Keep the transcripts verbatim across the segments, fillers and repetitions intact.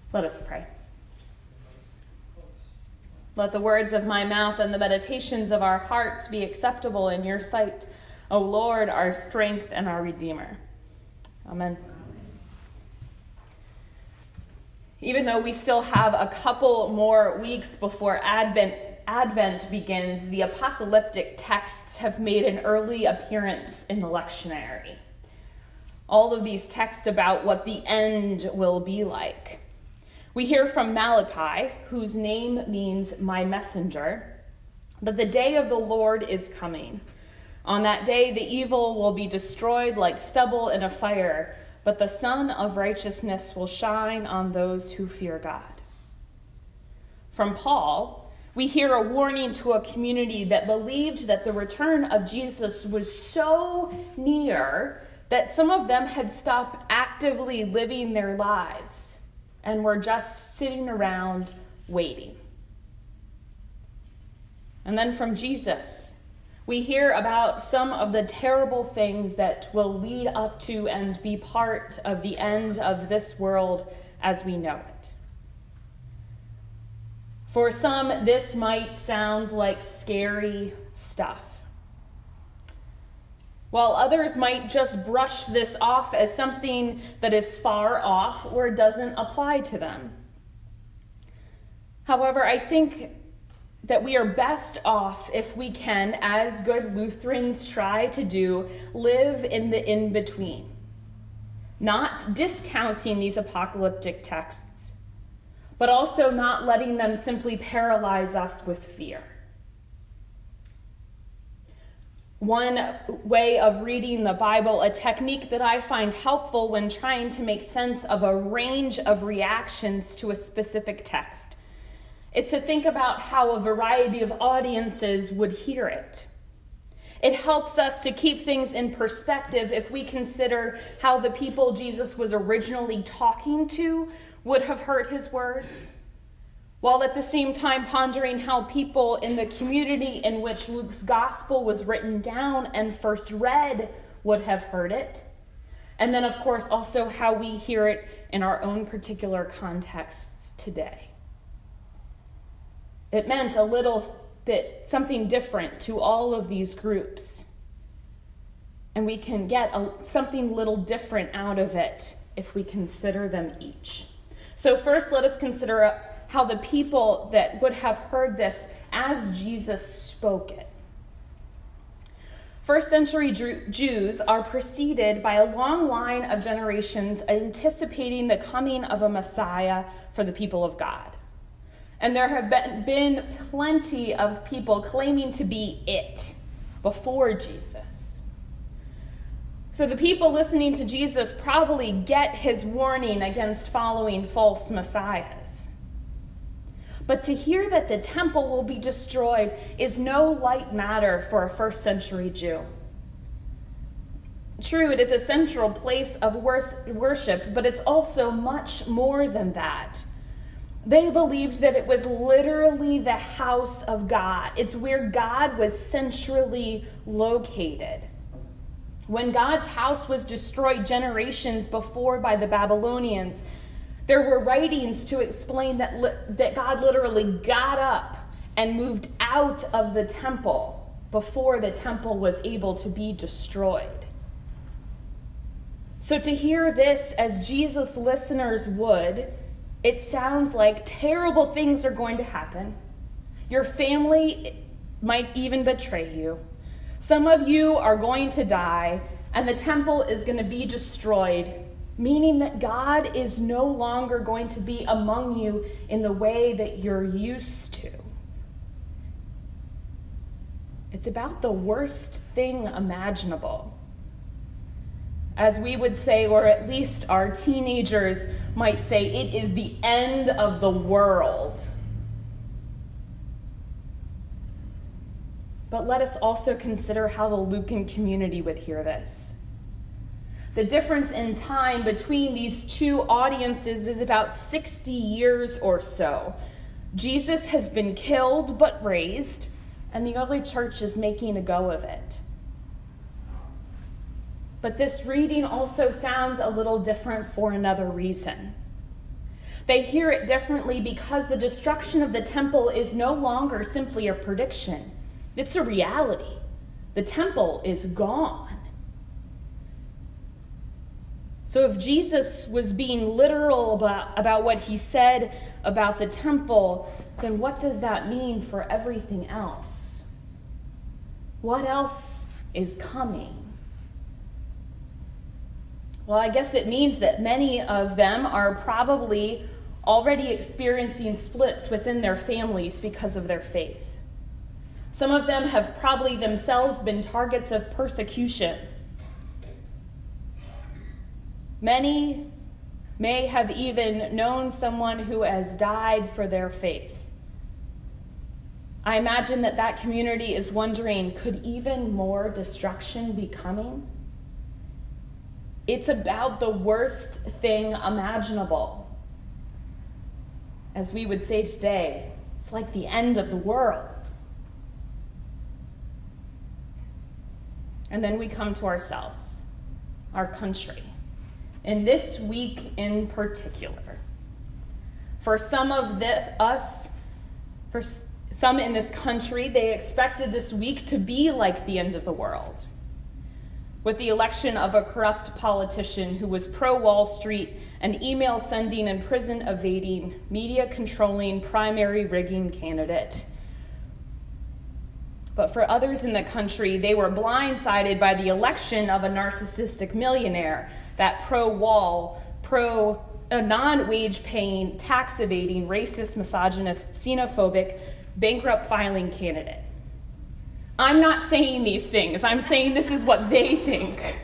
Let us pray. Let the words of my mouth and the meditations of our hearts be acceptable in your sight, O Lord, our strength and our Redeemer. Amen. Even though we still have a couple more weeks before Advent, Advent begins, the apocalyptic texts have made an early appearance in the lectionary. All of these texts about what the end will be like. We hear from Malachi, whose name means my messenger, that the day of the Lord is coming. On that day, the evil will be destroyed like stubble in a fire, but the sun of righteousness will shine on those who fear God. From Paul, we hear a warning to a community that believed that the return of Jesus was so near that some of them had stopped actively living their lives and were just sitting around waiting. And then from Jesus, we hear about some of the terrible things that will lead up to and be part of the end of this world as we know it. For some, this might sound like scary stuff, while others might just brush this off as something that is far off or doesn't apply to them. However, I think that we are best off if we can, as good Lutherans try to do, live in the in-between, not discounting these apocalyptic texts, but also not letting them simply paralyze us with fear. One way of reading the Bible, a technique that I find helpful when trying to make sense of a range of reactions to a specific text, is to think about how a variety of audiences would hear it. It helps us to keep things in perspective if we consider how the people Jesus was originally talking to would have heard his words, while at the same time pondering how people in the community in which Luke's gospel was written down and first read would have heard it. And then, of course, also how we hear it in our own particular contexts today. It meant a little bit, something different to all of these groups. And we can get a, something little different out of it if we consider them each. So first, let us consider how the people that would have heard this as Jesus spoke it. First century Jews are preceded by a long line of generations anticipating the coming of a Messiah for the people of God. And there have been, been plenty of people claiming to be it before Jesus. So the people listening to Jesus probably get his warning against following false messiahs. But to hear that the temple will be destroyed is no light matter for a first century Jew. True, it is a central place of worship, but it's also much more than that. They believed that it was literally the house of God. It's where God was centrally located. When God's house was destroyed generations before by the Babylonians, there were writings to explain that, li- that God literally got up and moved out of the temple before the temple was able to be destroyed. So to hear this as Jesus listeners would, it sounds like terrible things are going to happen. Your family might even betray you. Some of you are going to die, and the temple is going to be destroyed, meaning that God is no longer going to be among you in the way that you're used to. It's about the worst thing imaginable. As we would say, or at least our teenagers might say, it is the end of the world. But let us also consider how the Lucan community would hear this. The difference in time between these two audiences is about sixty years or so. Jesus has been killed but raised, and the early church is making a go of it. But this reading also sounds a little different for another reason. They hear it differently because the destruction of the temple is no longer simply a prediction. It's a reality. The temple is gone. So if Jesus was being literal about, about what he said about the temple, then what does that mean for everything else? What else is coming? Well, I guess it means that many of them are probably already experiencing splits within their families because of their faith. Some of them have probably themselves been targets of persecution. Many may have even known someone who has died for their faith. I imagine that that community is wondering, could even more destruction be coming? It's about the worst thing imaginable. As we would say today, it's like the end of the world. And then we come to ourselves, our country. And this week in particular, for some of this, us, for some in this country, they expected this week to be like the end of the world, with the election of a corrupt politician who was pro-Wall Street, an email-sending and prison-evading, media-controlling, primary-rigging candidate. But for others in the country, they were blindsided by the election of a narcissistic millionaire, that pro-wall, pro, uh, non-wage paying, tax evading, racist, misogynist, xenophobic, bankrupt filing candidate. I'm not saying these things. I'm saying this is what they think.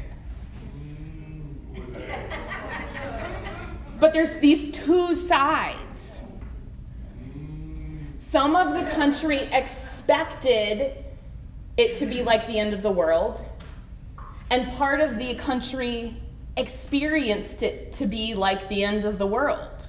But there's these two sides. Some of the country expected it to be like the end of the world, and part of the country experienced it to be like the end of the world.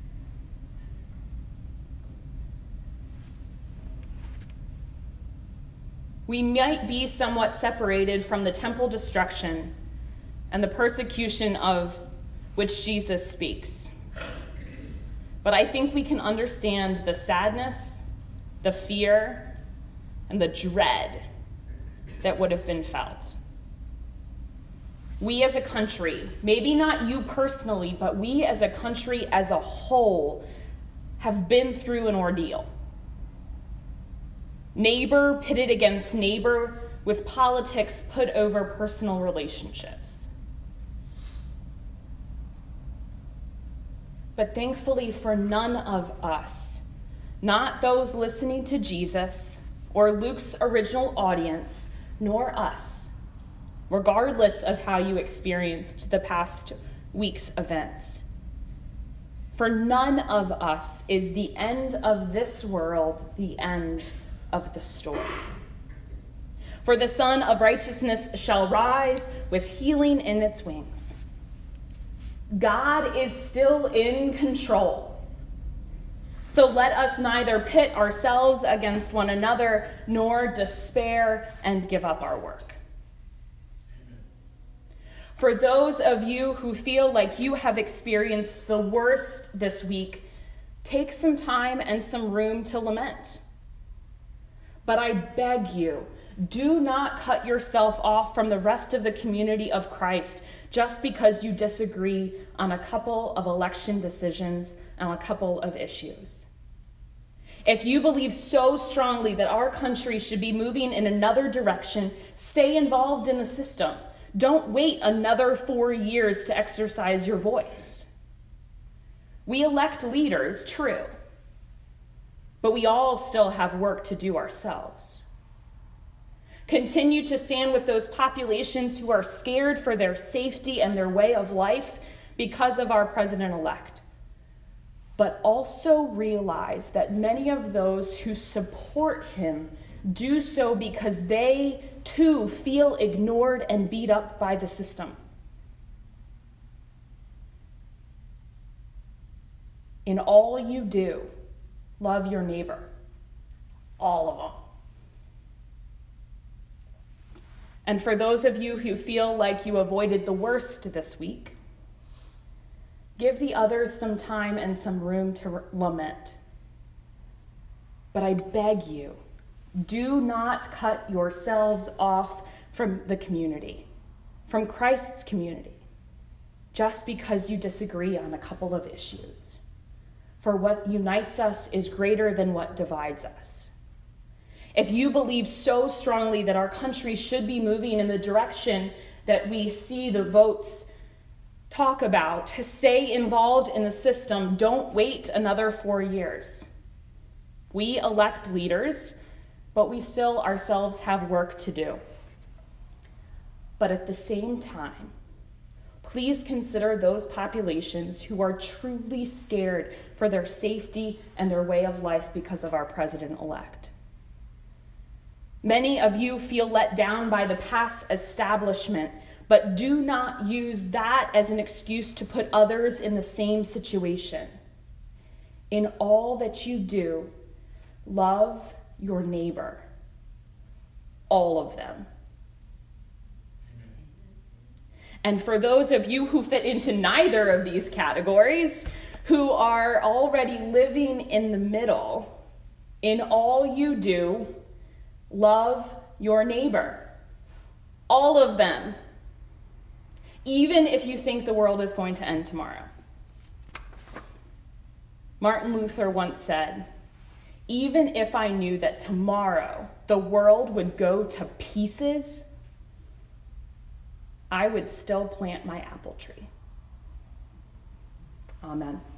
We might be somewhat separated from the temple destruction and the persecution of which Jesus speaks. But I think we can understand the sadness, the fear, and the dread that would have been felt. We as a country, maybe not you personally, but we as a country as a whole have been through an ordeal. Neighbor pitted against neighbor, with politics put over personal relationships. But thankfully for none of us, not those listening to Jesus or Luke's original audience, nor us, regardless of how you experienced the past week's events. For none of us is the end of this world the end of the story. For the Son of Righteousness shall rise with healing in its wings. God is still in control. So let us neither pit ourselves against one another nor despair and give up our work. For those of you who feel like you have experienced the worst this week, take some time and some room to lament. But I beg you, do not cut yourself off from the rest of the community of Christ just because you disagree on a couple of election decisions and a couple of issues. If you believe so strongly that our country should be moving in another direction, stay involved in the system. Don't wait another four years to exercise your voice. We elect leaders, true, but we all still have work to do ourselves. Continue to stand with those populations who are scared for their safety and their way of life because of our president-elect. But also realize that many of those who support him do so because they, too, feel ignored and beat up by the system. In all you do, love your neighbor. All of them. And for those of you who feel like you avoided the worst this week, Give the others some time and some room to lament. But I beg you, do not cut yourselves off from the community, from Christ's community, just because you disagree on a couple of issues. For what unites us is greater than what divides us. If you believe so strongly that our country should be moving in the direction that we see the votes talk about, to stay involved in the system, don't wait another four years. We elect leaders, but we still ourselves have work to do. But at the same time, please consider those populations who are truly scared for their safety and their way of life because of our president-elect. Many of you feel let down by the past establishment, but do not use that as an excuse to put others in the same situation. In all that you do, love your neighbor, all of them. And for those of you who fit into neither of these categories, who are already living in the middle, in all you do, love your neighbor, all of them. Even if you think the world is going to end tomorrow. Martin Luther once said, "Even if I knew that tomorrow the world would go to pieces, I would still plant my apple tree." Amen.